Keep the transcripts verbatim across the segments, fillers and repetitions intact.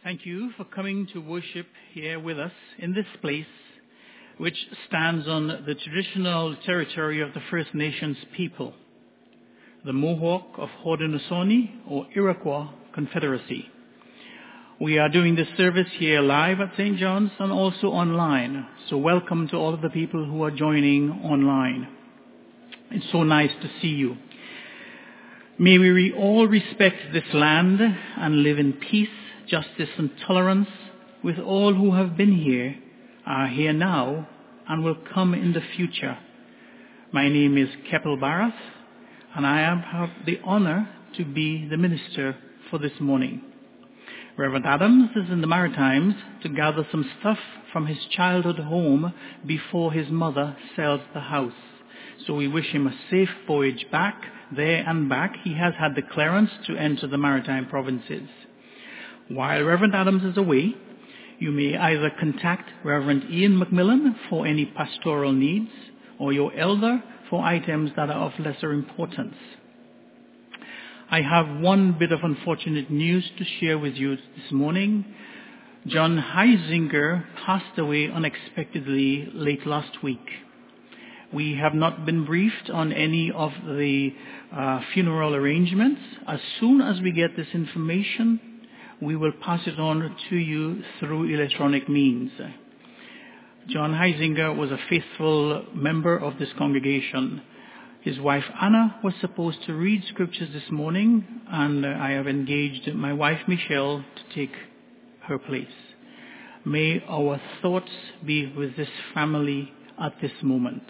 Thank you for coming to worship here with us in this place, which stands on the traditional territory of the First Nations people, the Mohawk of Haudenosaunee or Iroquois Confederacy. We are doing this service here live at Saint John's and also online. So welcome to all of the people who are joining online. It's so nice to see you. May we re- all respect this land and live in peace, justice and tolerance with all who have been here, are here now, and will come in the future. My name is Keppel Barath, and I have the honor to be the minister for this morning. Reverend Adams is in the Maritimes to gather some stuff from his childhood home before his mother sells the house. So we wish him a safe voyage back, there and back. He has had the clearance to enter the Maritime provinces. While Reverend Adams is away, you may either contact Reverend Ian McMillan for any pastoral needs or your elder for items that are of lesser importance. I have one bit of unfortunate news to share with you this morning. John Heisinger passed away unexpectedly late last week. We have not been briefed on any of the uh, funeral arrangements. As soon as we get this information, we will pass it on to you through electronic means. John Heisinger was a faithful member of this congregation. His wife Anna was supposed to read scriptures this morning, and I have engaged my wife Michelle to take her place. May our thoughts be with this family at this moment.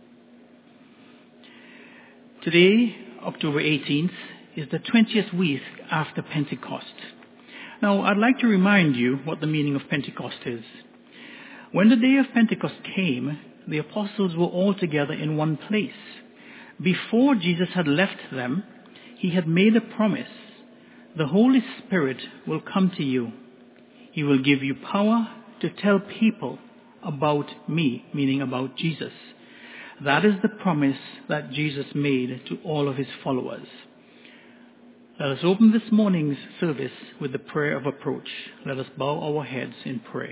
Today, October eighteenth, is the twentieth week after Pentecost. Now, I'd like to remind you what the meaning of Pentecost is. When the day of Pentecost came, the apostles were all together in one place. Before Jesus had left them, he had made a promise. The Holy Spirit will come to you. He will give you power to tell people about me, meaning about Jesus. That is the promise that Jesus made to all of his followers. Let us open this morning's service with the prayer of approach. Let us bow our heads in prayer.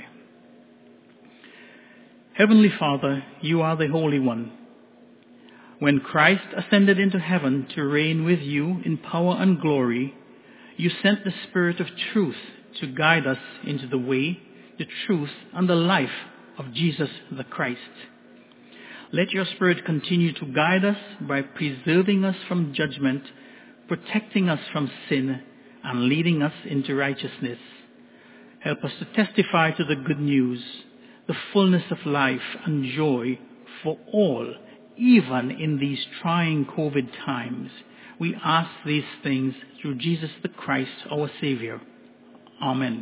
Heavenly Father, you are the Holy One. When Christ ascended into heaven to reign with you in power and glory, you sent the Spirit of truth to guide us into the way, the truth, and the life of Jesus the Christ. Let your Spirit continue to guide us by preserving us from judgment, protecting us from sin, and leading us into righteousness. Help us to testify to the good news, the fullness of life and joy for all, even in these trying COVID times. We ask these things through Jesus the Christ, our Savior. Amen.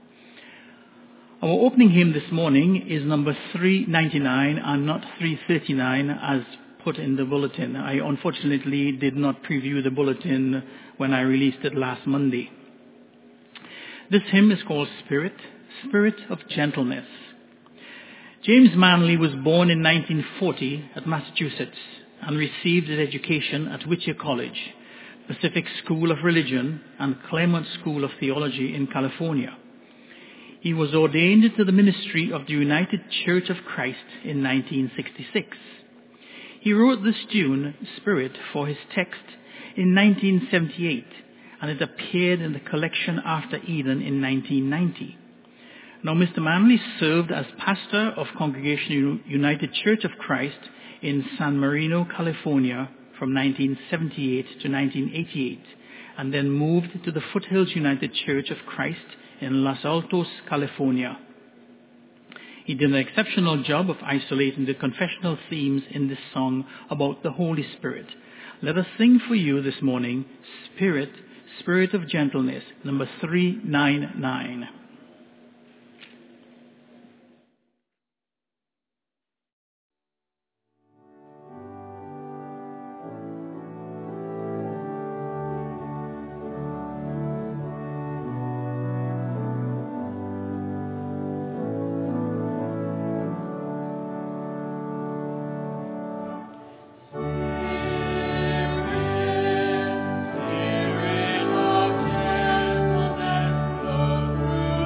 Our opening hymn this morning is number three ninety-nine and not three thirty-nine as put in the bulletin. I unfortunately did not preview the bulletin when I released it last Monday. This hymn is called Spirit, Spirit of Gentleness. James Manley was born in nineteen forty at Massachusetts and received his education at Whittier College, Pacific School of Religion, and Claremont School of Theology in California. He was ordained to the ministry of the United Church of Christ in nineteen sixty-six. He wrote this tune, Spirit, for his text in nineteen seventy-eight, and it appeared in the collection After Eden in nineteen ninety. Now, Mister Manley served as pastor of Congregation United Church of Christ in San Marino, California from nineteen seventy-eight to nineteen eighty-eight, and then moved to the Foothills United Church of Christ in Los Altos, California. He did an exceptional job of isolating the confessional themes in this song about the Holy Spirit. Let us sing for you this morning, Spirit, Spirit of Gentleness, number three ninety-nine. Spirit of gentleness, flow through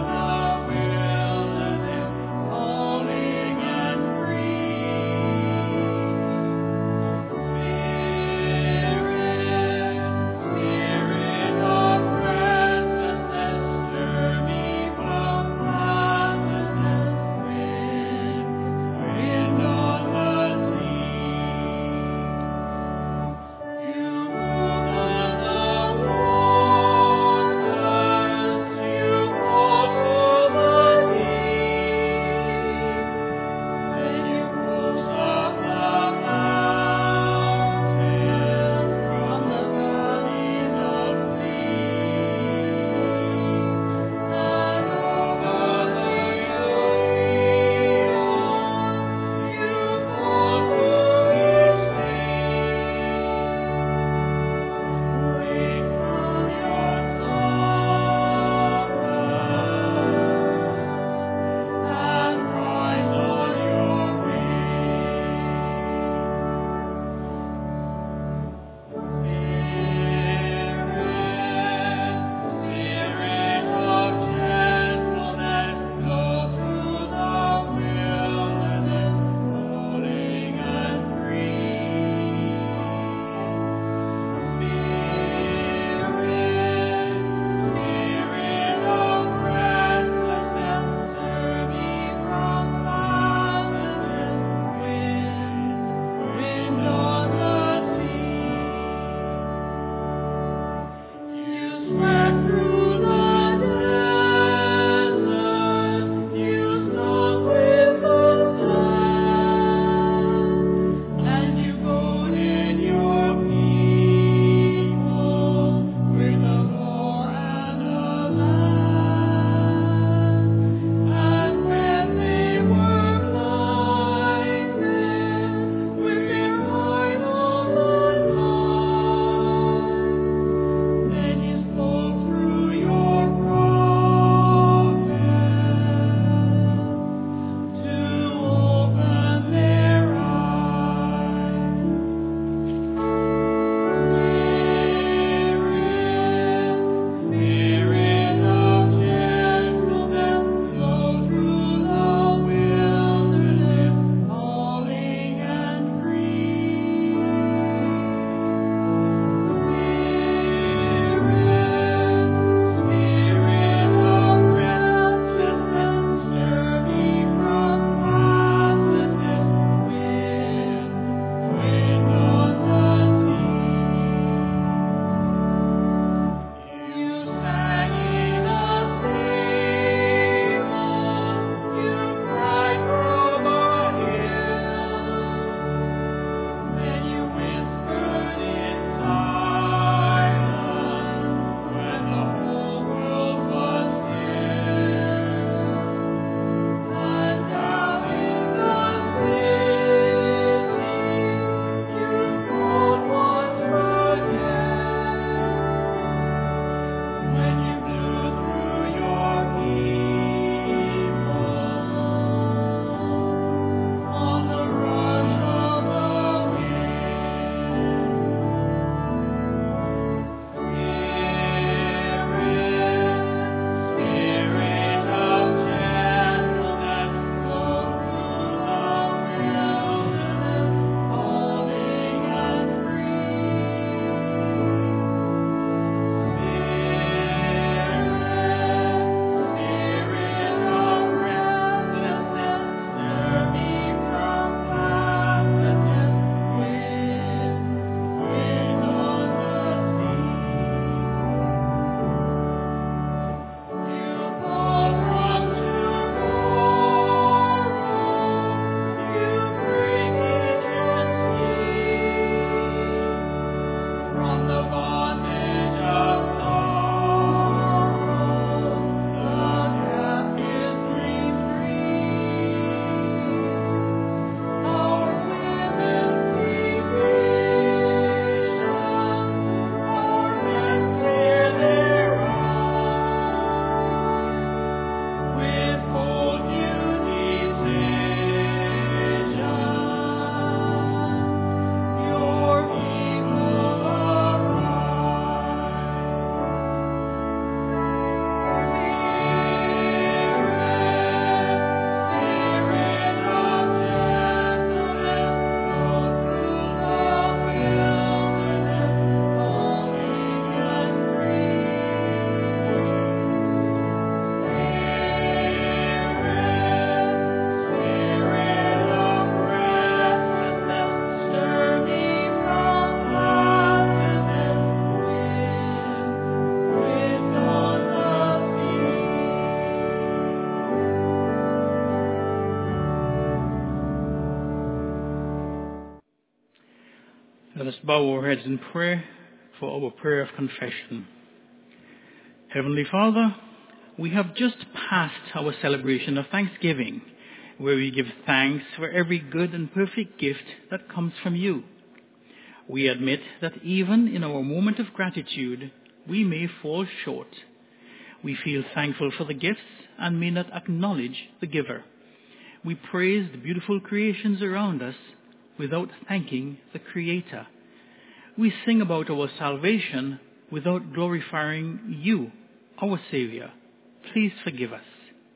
Let us bow our heads in prayer for our prayer of confession. Heavenly Father, we have just passed our celebration of Thanksgiving, where we give thanks for every good and perfect gift that comes from you. We admit that even in our moment of gratitude, we may fall short. We feel thankful for the gifts and may not acknowledge the giver. We praise the beautiful creations around us without thanking the Creator. We sing about our salvation without glorifying you, our Savior. Please forgive us.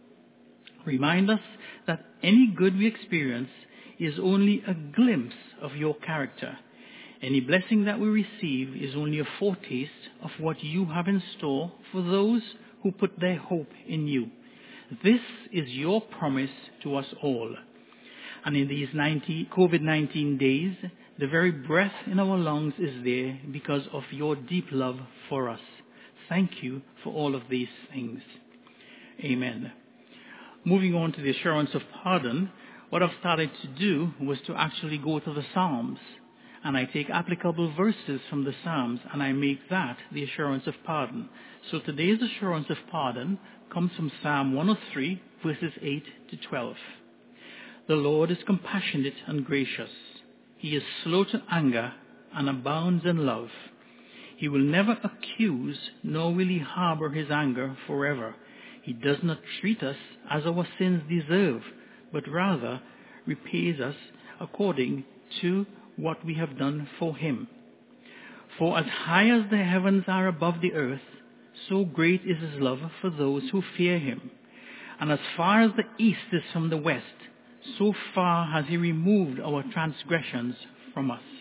Remind us that any good we experience is only a glimpse of your character. Any blessing that we receive is only a foretaste of what you have in store for those who put their hope in you. This is your promise to us all. And in these COVID nineteen days, the very breath in our lungs is there because of your deep love for us. Thank you for all of these things. Amen. Moving on to the assurance of pardon, what I've started to do was to actually go to the Psalms. And I take applicable verses from the Psalms and I make that the assurance of pardon. So today's assurance of pardon comes from Psalm one oh three, verses eight to twelve. The Lord is compassionate and gracious. He is slow to anger and abounds in love. He will never accuse, nor will he harbor his anger forever. He does not treat us as our sins deserve, but rather repays us according to what we have done for him. For as high as the heavens are above the earth, so great is his love for those who fear him. And as far as the east is from the west, so far has he removed our transgressions from us.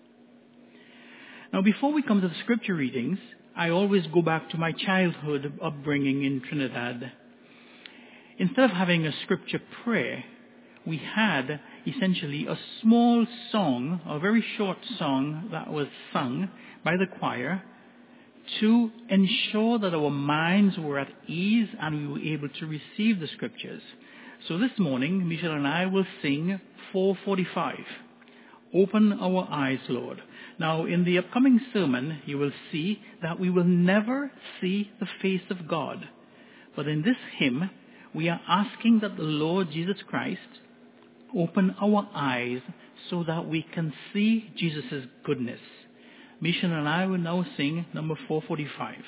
Now, before we come to the scripture readings, I always go back to my childhood upbringing in Trinidad. Instead of having a scripture prayer, we had essentially a small song, a very short song that was sung by the choir to ensure that our minds were at ease and we were able to receive the scriptures. So this morning, Michelle and I will sing four forty-five. Open our eyes, Lord. Now, in the upcoming sermon, you will see that we will never see the face of God. But in this hymn, we are asking that the Lord Jesus Christ open our eyes so that we can see Jesus' goodness. Michelle and I will now sing number four forty-five.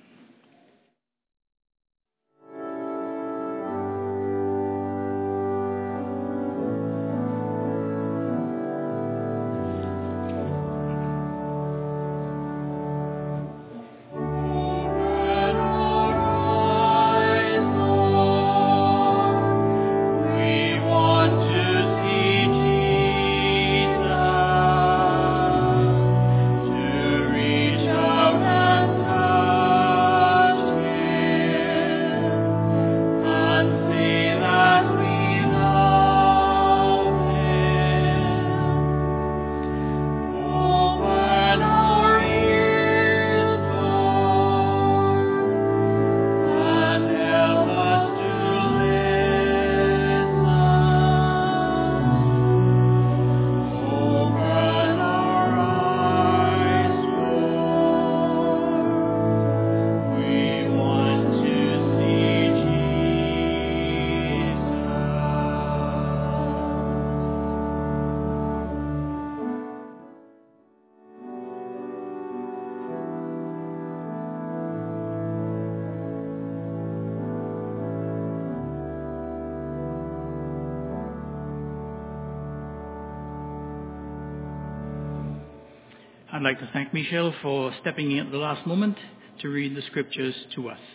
I'd like to thank Michelle for stepping in at the last moment to read the scriptures to us.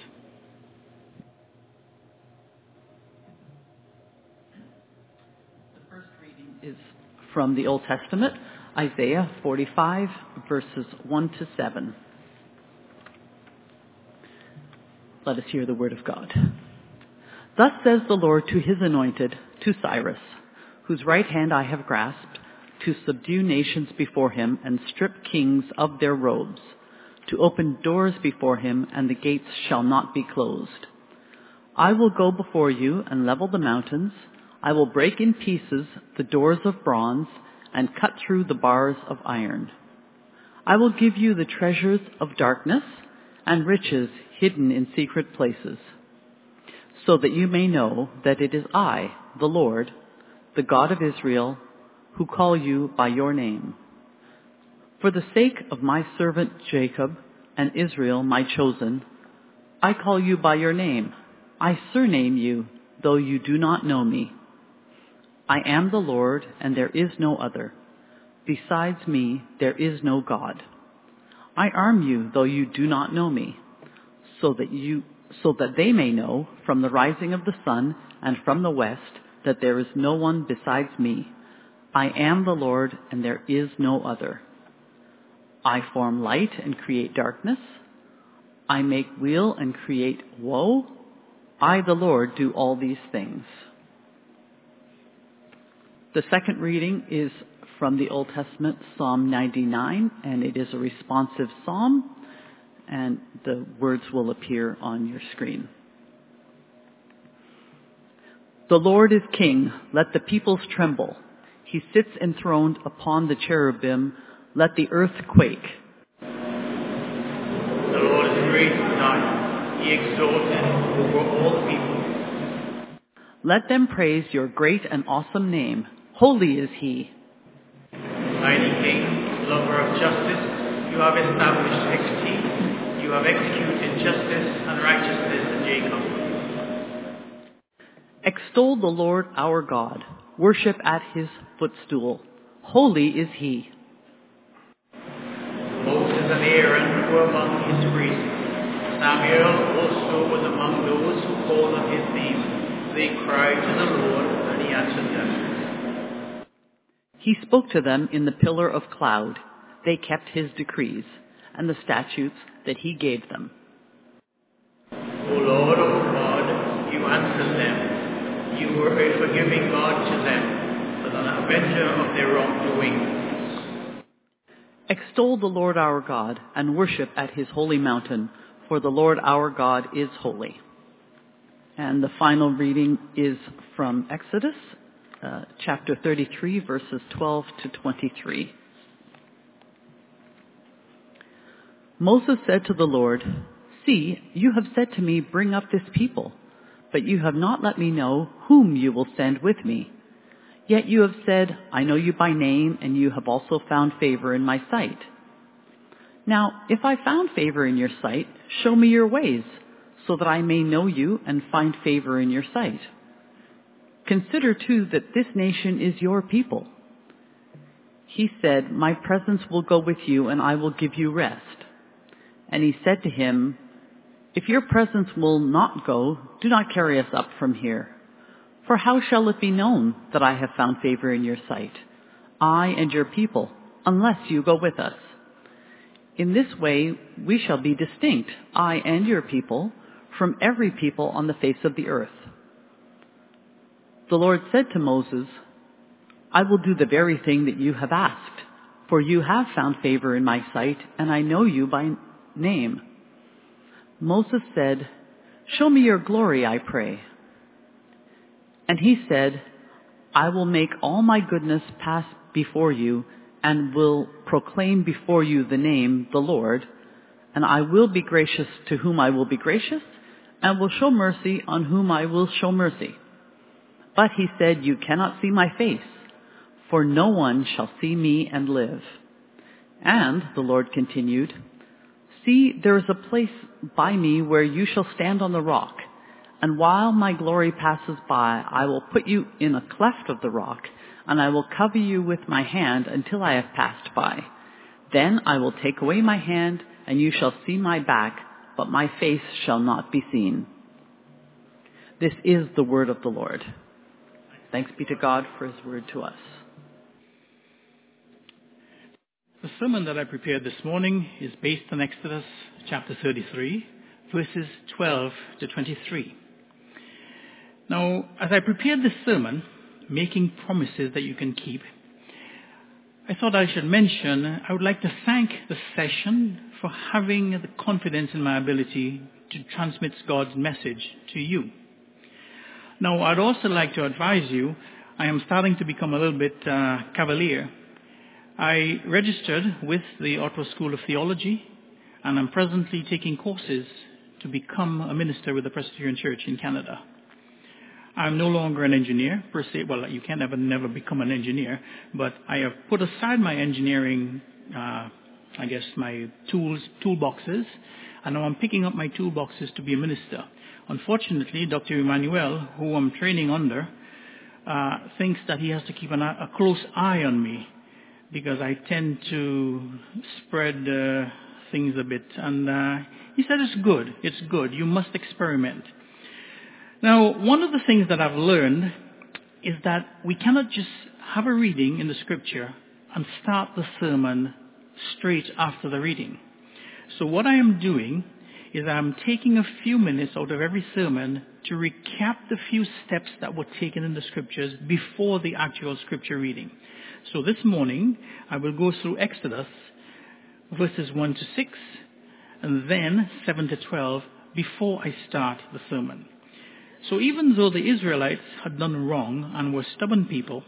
The first reading is from the Old Testament, Isaiah forty-five, verses one to seven. Let us hear the word of God. Thus says the Lord to his anointed, to Cyrus, whose right hand I have grasped, to subdue nations before him and strip kings of their robes, to open doors before him, and the gates shall not be closed. I will go before you and level the mountains. I will break in pieces the doors of bronze and cut through the bars of iron. I will give you the treasures of darkness and riches hidden in secret places, so that you may know that it is I, the Lord, the God of Israel, who call you by your name. For the sake of my servant Jacob and Israel, my chosen, I call you by your name. I surname you, though you do not know me. I am the Lord, and there is no other. Besides me, there is no God. I arm you, though you do not know me, so that you, so that they may know from the rising of the sun and from the west that there is no one besides me. I am the Lord, and there is no other. I form light and create darkness. I make weal and create woe. I, the Lord, do all these things. The second reading is from the Old Testament, Psalm ninety-nine, and it is a responsive psalm, and the words will appear on your screen. The Lord is king, let the peoples tremble. He sits enthroned upon the cherubim, let the earth quake. The Lord is great in Zion, he exalted over all people. Let them praise your great and awesome name. Holy is he. Mighty King, lover of justice, you have established equity, you have executed justice and righteousness in Jacob. Extol the Lord our God. Worship at his footstool. Holy is he. Moses and Aaron were among his priests. Samuel also was among those who called on his name. They cried to the Lord, and he answered them. He spoke to them in the pillar of cloud. They kept his decrees and the statutes that he gave them. O Lord, O God, you answered them. You were a forgiving God to them, but an avenger of their wrongdoing. Extol the Lord our God and worship at his holy mountain, for the Lord our God is holy. And the final reading is from Exodus, uh, chapter thirty-three, verses twelve to twenty-three. Moses said to the Lord, "See, you have said to me, bring up this people, but you have not let me know whom you will send with me. Yet you have said, I know you by name, and you have also found favor in my sight. Now, if I found favor in your sight, show me your ways, so that I may know you and find favor in your sight. Consider, too, that this nation is your people." He said, "My presence will go with you, and I will give you rest." And he said to him, "If your presence will not go, do not carry us up from here. For how shall it be known that I have found favor in your sight, I and your people, unless you go with us? In this way we shall be distinct, I and your people, from every people on the face of the earth." The Lord said to Moses, "I will do the very thing that you have asked, for you have found favor in my sight, and I know you by name." Moses said, "Show me your glory, I pray." And he said, "I will make all my goodness pass before you, and will proclaim before you the name, the Lord, and I will be gracious to whom I will be gracious, and will show mercy on whom I will show mercy." But he said, "You cannot see my face, for no one shall see me and live." And the Lord continued, "See, there is a place by me where you shall stand on the rock. And while my glory passes by, I will put you in a cleft of the rock, and I will cover you with my hand until I have passed by. Then I will take away my hand, and you shall see my back, but my face shall not be seen." This is the word of the Lord. Thanks be to God for his word to us. The sermon that I prepared this morning is based on Exodus chapter thirty-three, verses twelve to twenty-three. Now, as I prepared this sermon, making promises that you can keep, I thought I should mention I would like to thank the session for having the confidence in my ability to transmit God's message to you. Now, I'd also like to advise you, I am starting to become a little bit uh, cavalier I registered with the Ottawa School of Theology, and I'm presently taking courses to become a minister with the Presbyterian Church in Canada. I'm no longer an engineer per se. Well, you can never, never become an engineer, but I have put aside my engineering, uh, I guess, my tools, toolboxes, and now I'm picking up my toolboxes to be a minister. Unfortunately, Doctor Emmanuel, who I'm training under, uh, thinks that he has to keep an, a close eye on me because I tend to spread uh, things a bit. And uh, he said it's good. It's good. You must experiment. Now, one of the things that I've learned is that we cannot just have a reading in the scripture and start the sermon straight after the reading. So what I am doing is I'm taking a few minutes out of every sermon to recap the few steps that were taken in the scriptures before the actual scripture reading. So this morning, I will go through Exodus, verses one to six, and then seven to twelve, before I start the sermon. So even though the Israelites had done wrong and were stubborn people,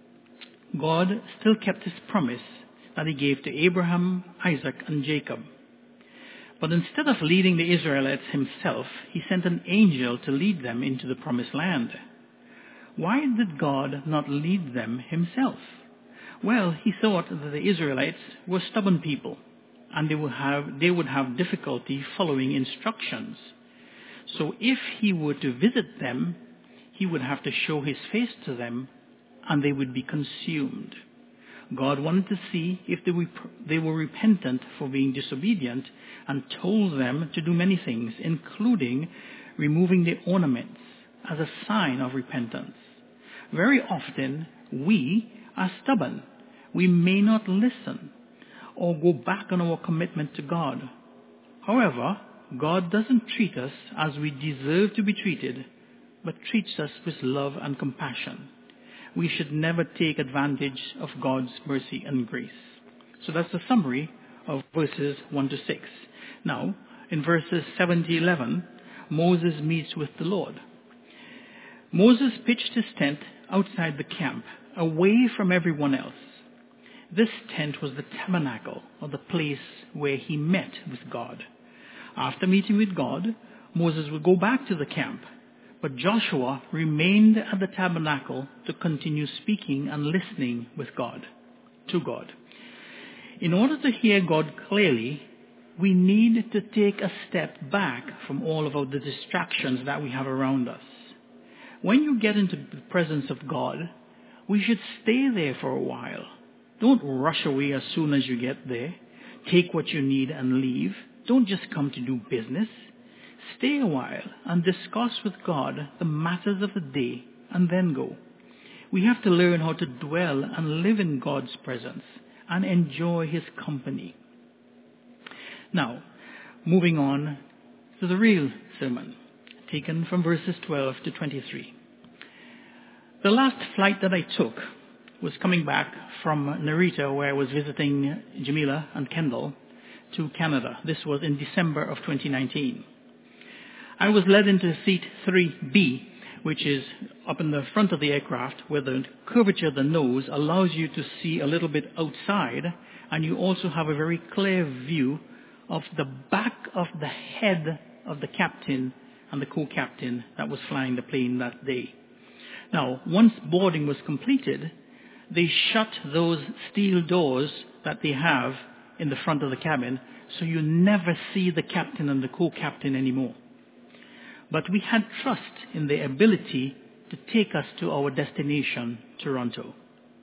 God still kept his promise that he gave to Abraham, Isaac, and Jacob. But instead of leading the Israelites himself, he sent an angel to lead them into the promised land. Why did God not lead them himself? Well, he thought that the Israelites were stubborn people, and they would have, they would have difficulty following instructions. So if he were to visit them, he would have to show his face to them, and they would be consumed. God wanted to see if they were, they were repentant for being disobedient, and told them to do many things, including removing their ornaments as a sign of repentance. Very often, we are stubborn. We may not listen or go back on our commitment to God. However, God doesn't treat us as we deserve to be treated, but treats us with love and compassion. We should never take advantage of God's mercy and grace. So that's a summary of verses one to six. Now, in verses seven to eleven, Moses meets with the Lord. Moses pitched his tent outside the camp, away from everyone else. This tent was the tabernacle, or the place where he met with God. After meeting with God, Moses would go back to the camp, but Joshua remained at the tabernacle to continue speaking and listening with God, to God. In order to hear God clearly, we need to take a step back from all of the distractions that we have around us. When you get into the presence of God, we should stay there for a while. Don't rush away as soon as you get there. Take what you need and leave. Don't just come to do business. Stay a while and discuss with God the matters of the day and then go. We have to learn how to dwell and live in God's presence and enjoy his company. Now, moving on to the real sermon, taken from verses twelve to twenty-three. The last flight that I took was coming back from Narita, where I was visiting Jamila and Kendall, to Canada. This was in December of twenty nineteen. I was led into seat three B, which is up in the front of the aircraft, where the curvature of the nose allows you to see a little bit outside, and you also have a very clear view of the back of the head of the captain and the co-captain that was flying the plane that day. Now, once boarding was completed, they shut those steel doors that they have in the front of the cabin, so you never see the captain and the co-captain anymore. But we had trust in their ability to take us to our destination, Toronto.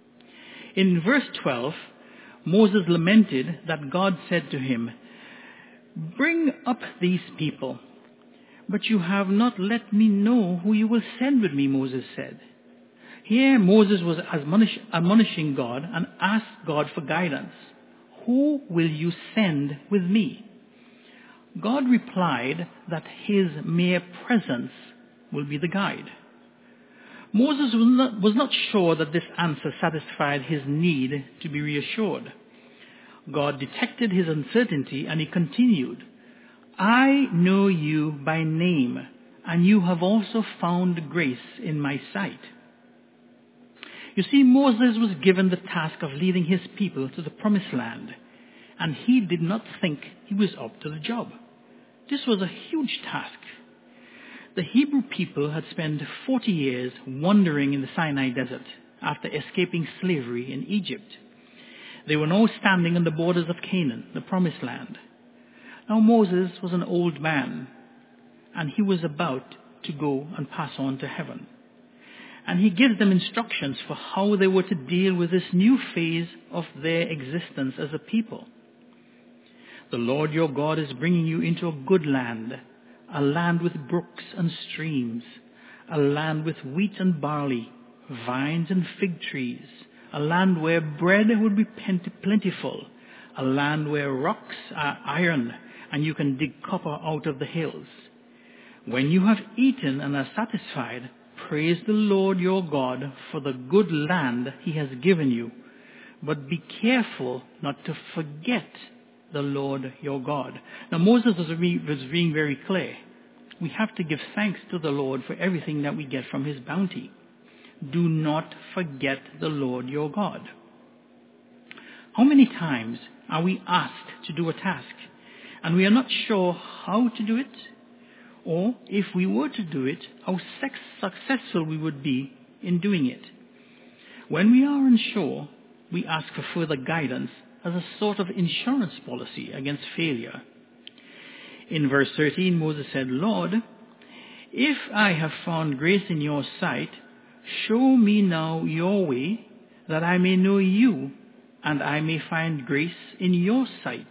In verse twelve, Moses lamented that God said to him, "Bring up these people, but you have not let me know who you will send with me," Moses said. Here Moses was admonish, admonishing God and asked God for guidance. Who will you send with me? God replied that his mere presence will be the guide. Moses was not, was not sure that this answer satisfied his need to be reassured. God detected his uncertainty and he continued, "I know you by name, and you have also found grace in my sight." You see, Moses was given the task of leading his people to the promised land, and he did not think he was up to the job. This was a huge task. The Hebrew people had spent forty years wandering in the Sinai desert after escaping slavery in Egypt. They were now standing on the borders of Canaan, the promised land. Now Moses was an old man, and he was about to go and pass on to heaven. And he gives them instructions for how they were to deal with this new phase of their existence as a people. The Lord your God is bringing you into a good land, a land with brooks and streams, a land with wheat and barley, vines and fig trees, a land where bread would be plentiful, a land where rocks are iron and you can dig copper out of the hills. When you have eaten and are satisfied, praise the Lord your God for the good land he has given you. But be careful not to forget the Lord your God. Now Moses was being very clear. We have to give thanks to the Lord for everything that we get from his bounty. Do not forget the Lord your God. How many times are we asked to do a task and we are not sure how to do it? Or if we were to do it, how successful we would be in doing it. When we are unsure, we ask for further guidance as a sort of insurance policy against failure. In verse thirteen, Moses said, Lord, if I have found grace in your sight, show me now your way, that I may know you, and I may find grace in your sight.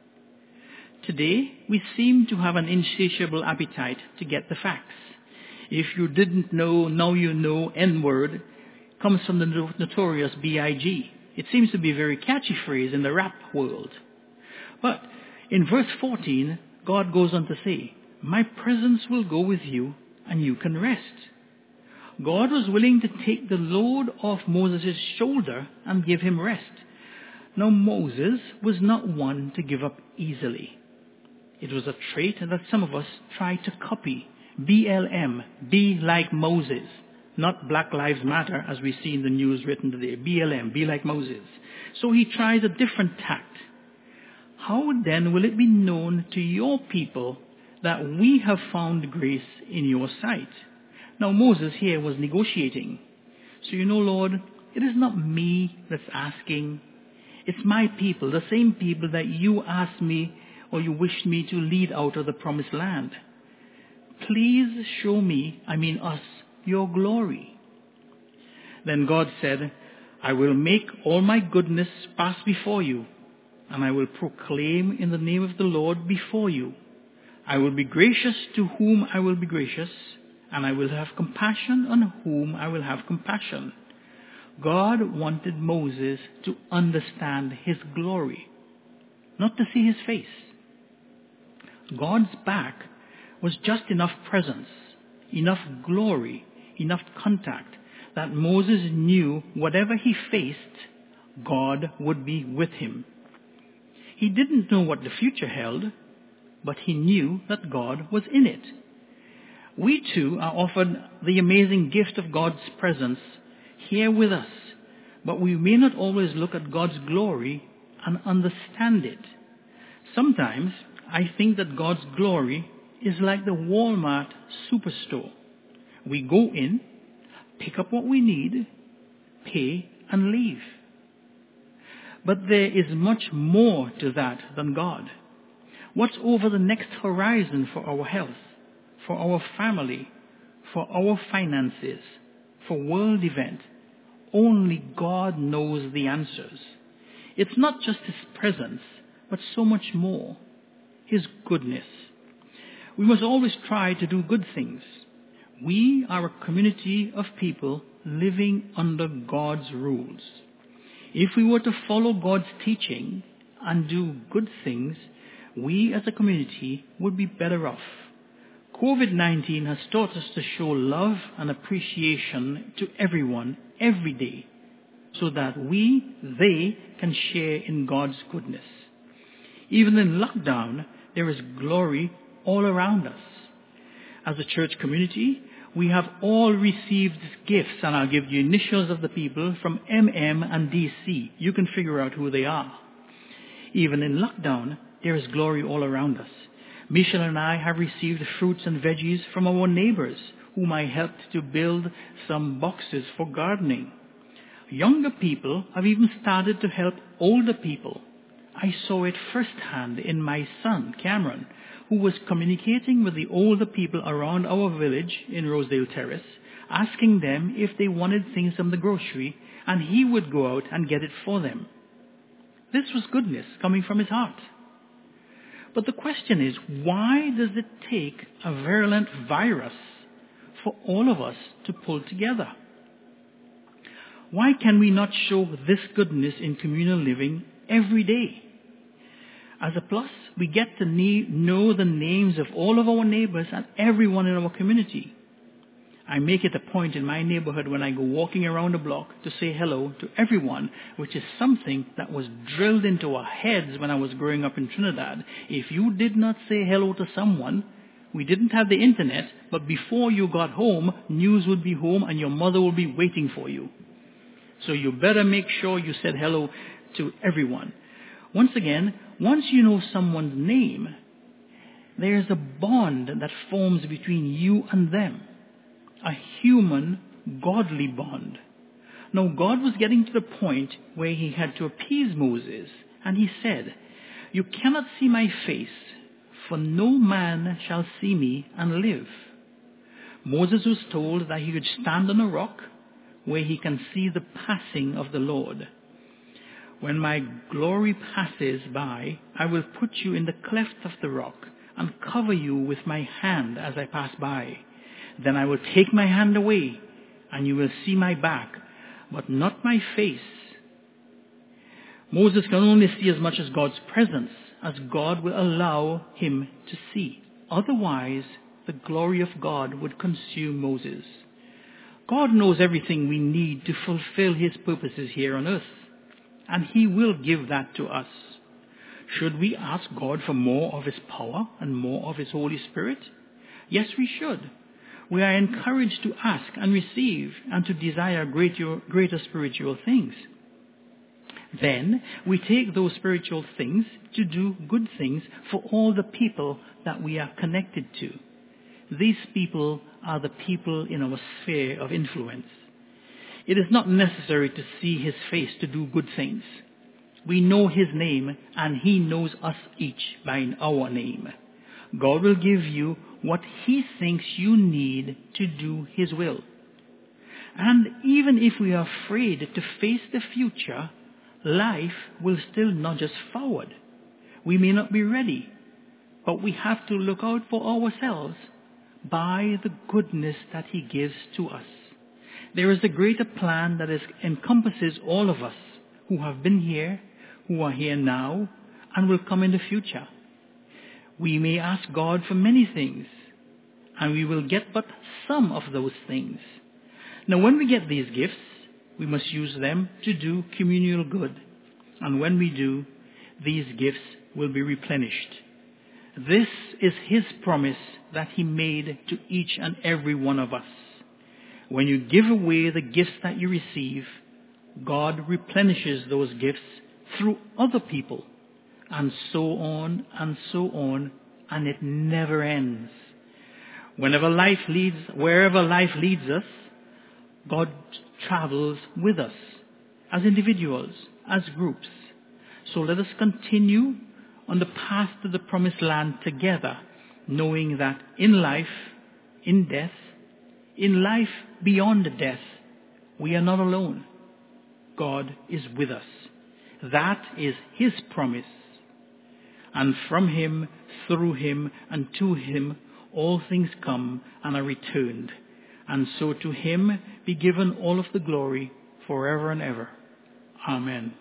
Today, we seem to have an insatiable appetite to get the facts. If you didn't know, now you know, N-word comes from the notorious B I G. It seems to be a very catchy phrase in the rap world. But in verse fourteen, God goes on to say, my presence will go with you and you can rest. God was willing to take the load off Moses' shoulder and give him rest. Now Moses was not one to give up easily. It was a trait that some of us try to copy. B L M, be like Moses. Not Black Lives Matter, as we see in the news written today. B L M, be like Moses. So he tries a different tact. How then will it be known to your people that we have found grace in your sight? Now Moses here was negotiating. So you know, Lord, it is not me that's asking. It's my people, the same people that you asked me or you wished me to lead out of the promised land. Please show me, I mean us, your glory. Then God said, I will make all my goodness pass before you, and I will proclaim in the name of the Lord before you. I will be gracious to whom I will be gracious, and I will have compassion on whom I will have compassion. God wanted Moses to understand his glory, not to see his face. God's back was just enough presence, enough glory, enough contact that Moses knew whatever he faced, God would be with him. He didn't know what the future held, but he knew that God was in it. We too are offered the amazing gift of God's presence here with us, but we may not always look at God's glory and understand it. Sometimes I think that God's glory is like the Walmart superstore. We go in, pick up what we need, pay, and leave. But there is much more to that than God. What's over the next horizon for our health, for our family, for our finances, for world event? Only God knows the answers. It's not just his presence, but so much more. His goodness. We must always try to do good things. We are a community of people living under God's rules. If we were to follow God's teaching and do good things, we as a community would be better off. COVID nineteen has taught us to show love and appreciation to everyone every day so that we, they, can share in God's goodness. Even in lockdown, there is glory all around us. As a church community, we have all received gifts, and I'll give you initials of the people from M M and D C. You can figure out who they are. Even in lockdown, there is glory all around us. Michelle and I have received fruits and veggies from our neighbors, whom I helped to build some boxes for gardening. Younger people have even started to help older people. I saw it firsthand in my son, Cameron, who was communicating with the older people around our village in Rosedale Terrace, asking them if they wanted things from the grocery, and he would go out and get it for them. This was goodness coming from his heart. But the question is, why does it take a virulent virus for all of us to pull together? Why can we not show this goodness in communal living every day? As a plus, we get to know the names of all of our neighbors and everyone in our community. I make it a point in my neighborhood when I go walking around the block to say hello to everyone, which is something that was drilled into our heads when I was growing up in Trinidad. If you did not say hello to someone, we didn't have the internet, but before you got home, news would be home and your mother will be waiting for you. So you better make sure you said hello to everyone. Once again, once you know someone's name, there's a bond that forms between you and them. A human, godly bond. Now, God was getting to the point where he had to appease Moses, and he said, "You cannot see my face, for no man shall see me and live." Moses was told that he would stand on a rock where he can see the passing of the Lord. "When my glory passes by, I will put you in the cleft of the rock and cover you with my hand as I pass by. Then I will take my hand away, and you will see my back, but not my face." Moses can only see as much as God's presence as God will allow him to see. Otherwise, the glory of God would consume Moses. God knows everything we need to fulfill his purposes here on earth, and he will give that to us. Should we ask God for more of his power and more of his Holy Spirit? Yes, we should. We are encouraged to ask and receive and to desire greater, greater spiritual things. Then we take those spiritual things to do good things for all the people that we are connected to. These people are the people in our sphere of influence. It is not necessary to see his face to do good things. We know his name, and he knows us each by our name. God will give you what he thinks you need to do his will. And even if we are afraid to face the future, life will still nudge us forward. We may not be ready, but we have to look out for ourselves by the goodness that he gives to us. There is a greater plan that is, encompasses all of us who have been here, who are here now, and will come in the future. We may ask God for many things, and we will get but some of those things. Now, when we get these gifts, we must use them to do communal good. And when we do, these gifts will be replenished. This is his promise that he made to each and every one of us. When you give away the gifts that you receive, God replenishes those gifts through other people, and so on and so on, and it never ends. Whenever life leads, wherever life leads us, God travels with us as individuals, as groups. So let us continue on the path to the promised land together, knowing that in life, in death, in life beyond death, we are not alone. God is with us. That is his promise. And from him, through him, and to him, all things come and are returned. And so to him be given all of the glory forever and ever. Amen.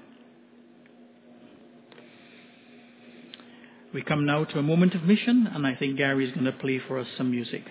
We come now to a moment of mission, and I think Gary is going to play for us some music.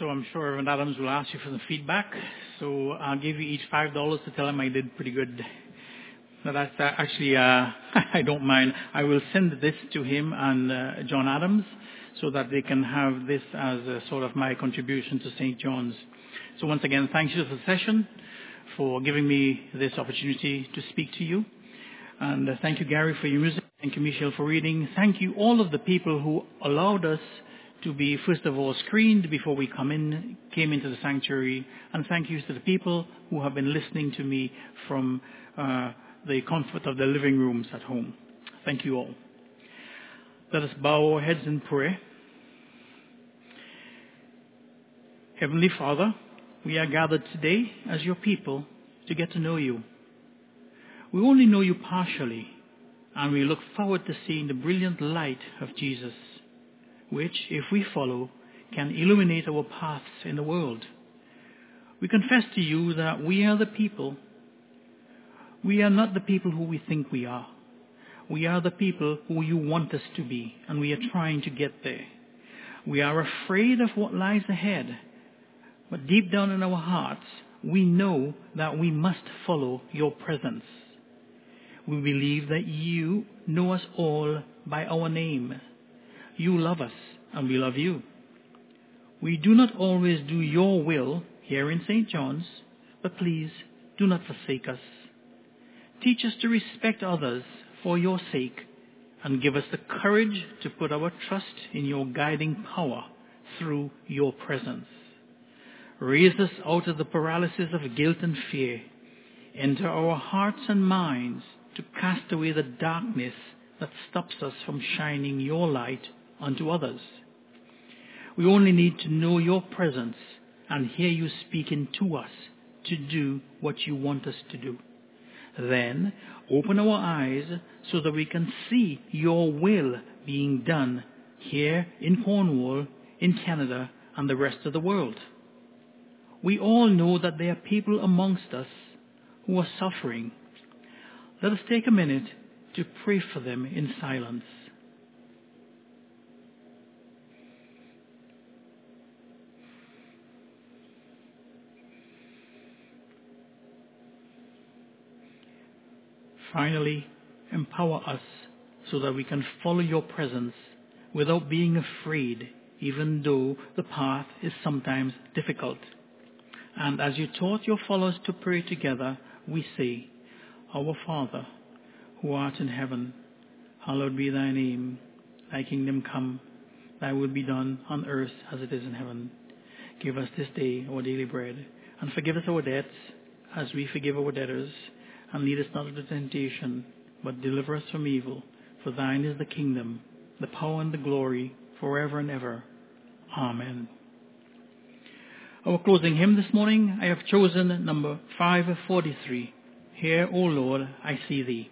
So I'm sure Reverend Adams will ask you for some feedback. So I'll give you each five dollars to tell him I did pretty good. No, that's uh, actually, uh, I don't mind. I will send this to him and uh, John Adams so that they can have this as a sort of my contribution to Saint John's. So once again, thank you for the session, for giving me this opportunity to speak to you. And uh, thank you, Gary, for your music. Thank you, Michelle, for reading. Thank you, all of the people who allowed us to be, first of all, screened before we come in, came into the sanctuary. And thank you to the people who have been listening to me from uh, the comfort of their living rooms at home. Thank you all. Let us bow our heads in prayer. Heavenly Father, we are gathered today as your people to get to know you. We only know you partially, and we look forward to seeing the brilliant light of Jesus, which, if we follow, can illuminate our paths in the world. We confess to you that we are the people. We are not the people who we think we are. We are the people who you want us to be, and we are trying to get there. We are afraid of what lies ahead, but deep down in our hearts, we know that we must follow your presence. We believe that you know us all by our name. You love us, and we love you. We do not always do your will here in Saint John's, but please do not forsake us. Teach us to respect others for your sake, and give us the courage to put our trust in your guiding power through your presence. Raise us out of the paralysis of guilt and fear. Enter our hearts and minds to cast away the darkness that stops us from shining your light unto others. We only need to know your presence and hear you speaking to us to do what you want us to do. Then open our eyes so that we can see your will being done here in Cornwall, in Canada, and the rest of the world. We all know that there are people amongst us who are suffering. Let us take a minute to pray for them in silence. Finally, empower us so that we can follow your presence without being afraid, even though the path is sometimes difficult. And as you taught your followers to pray together, we say, Our Father, who art in heaven, hallowed be thy name. Thy kingdom come, thy will be done on earth as it is in heaven. Give us this day our daily bread, and forgive us our debts as we forgive our debtors. And lead us not into temptation, but deliver us from evil. For thine is the kingdom, the power and the glory, forever and ever. Amen. Our closing hymn this morning, I have chosen number five forty-three. Here, O Lord, I see thee.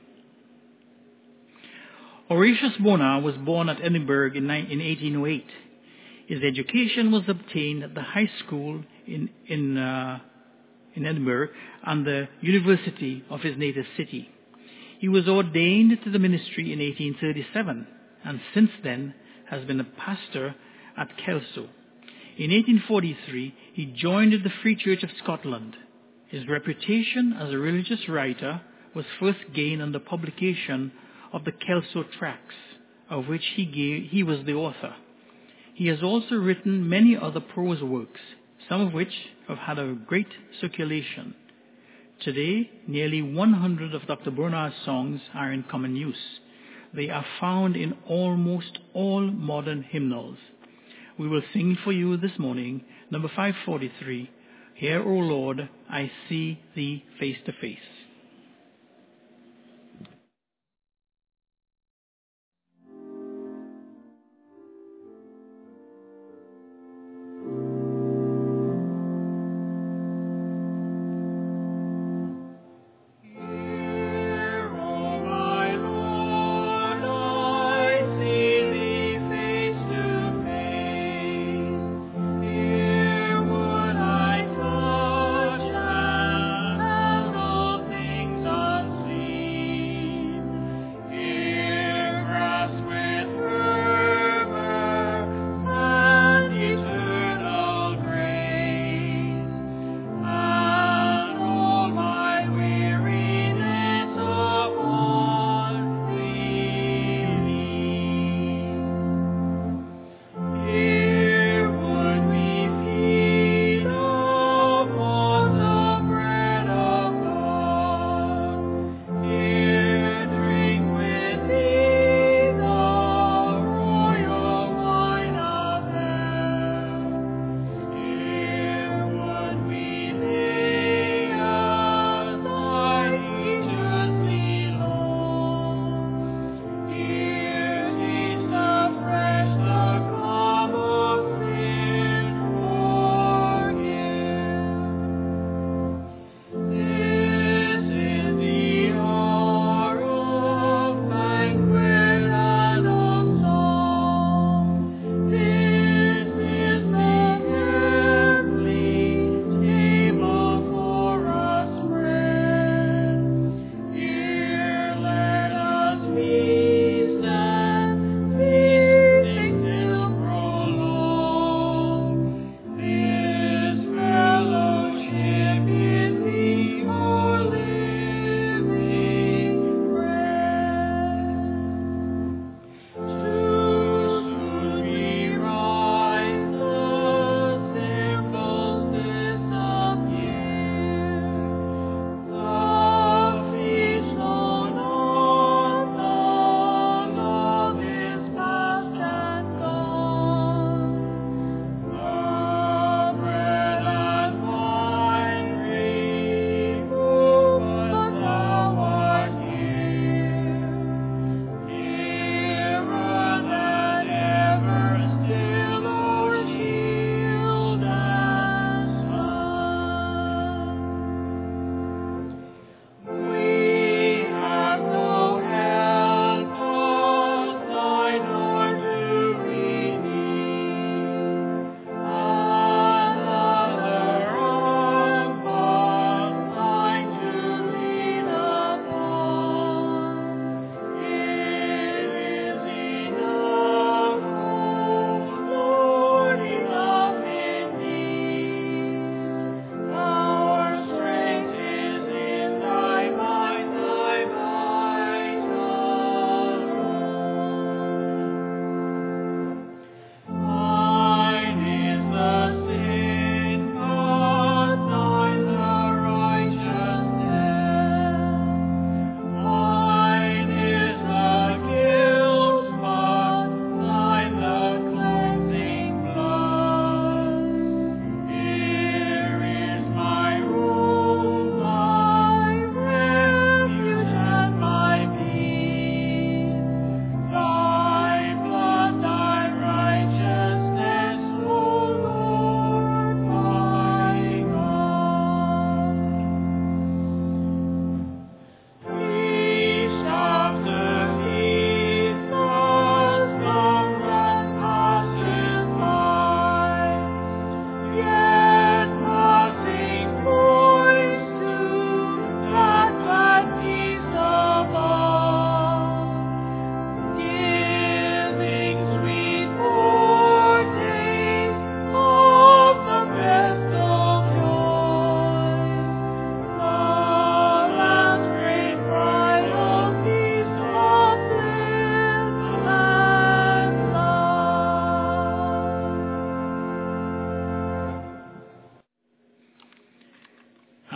Horatius Bonar was born at Edinburgh in eighteen oh eight. His education was obtained at the high school in, in uh, in Edinburgh and the university of his native city. He was ordained to the ministry in eighteen thirty-seven and since then has been a pastor at Kelso. In eighteen forty-three, he joined the Free Church of Scotland. His reputation as a religious writer was first gained on the publication of the Kelso Tracts, of which he, gave, he was the author. He has also written many other prose works, some of which have had a great circulation. Today, nearly one hundred of Doctor Bonar's songs are in common use. They are found in almost all modern hymnals. We will sing for you this morning, number five forty-three, Here, O Lord, I see thee face to face. Here would I touch and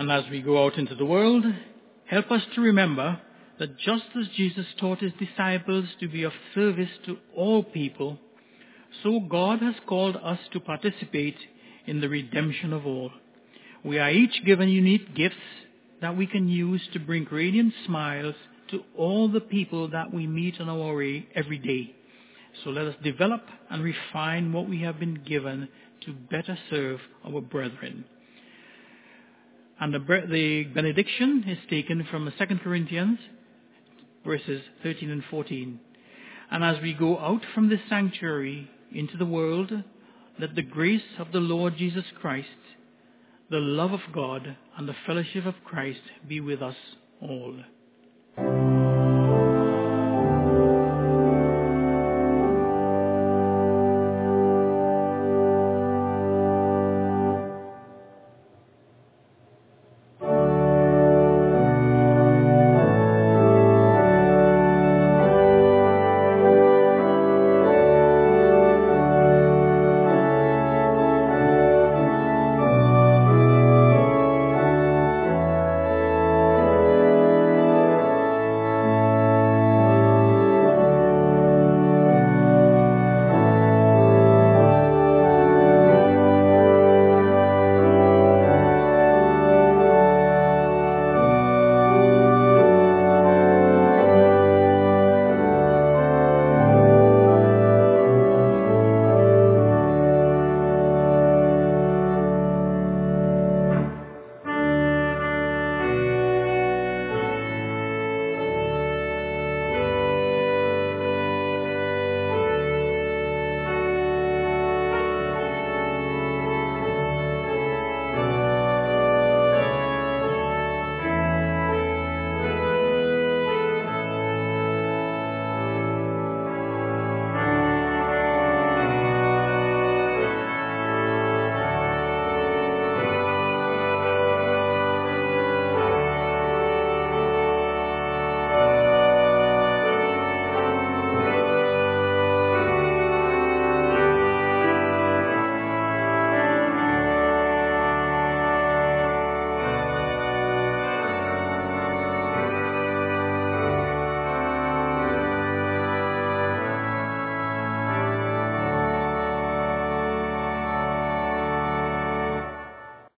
And as we go out into the world, help us to remember that just as Jesus taught his disciples to be of service to all people, so God has called us to participate in the redemption of all. We are each given unique gifts that we can use to bring radiant smiles to all the people that we meet on our way every day. So let us develop and refine what we have been given to better serve our brethren. And the, the benediction is taken from Second Corinthians, verses thirteen and fourteen. And as we go out from this sanctuary into the world, let the grace of the Lord Jesus Christ, the love of God, and the fellowship of Christ be with us all.